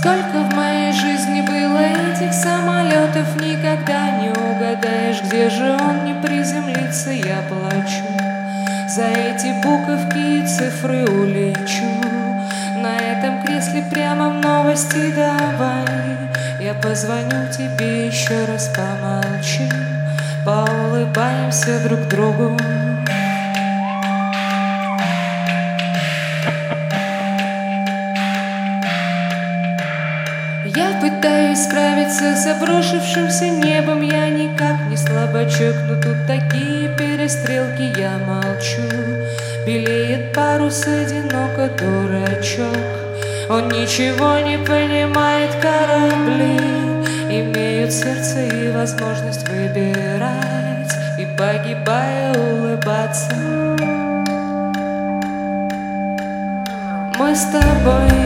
Сколько в моей жизни было этих самолетов, никогда не угадаешь, где же он не приземлится. Я плачу за эти буковки и цифры, улечу на этом кресле прямо в новости. Давай я позвоню тебе еще раз, помолчим, поулыбаемся друг другу. Я пытаюсь справиться с обрушившимся небом, я никак не слабачок, но тут такие перестрелки. Я молчу, белеет парус, одиноко дурачок. Он ничего не понимает, корабли имеют сердце и возможность выбирать, и погибая улыбаться. Мы с тобой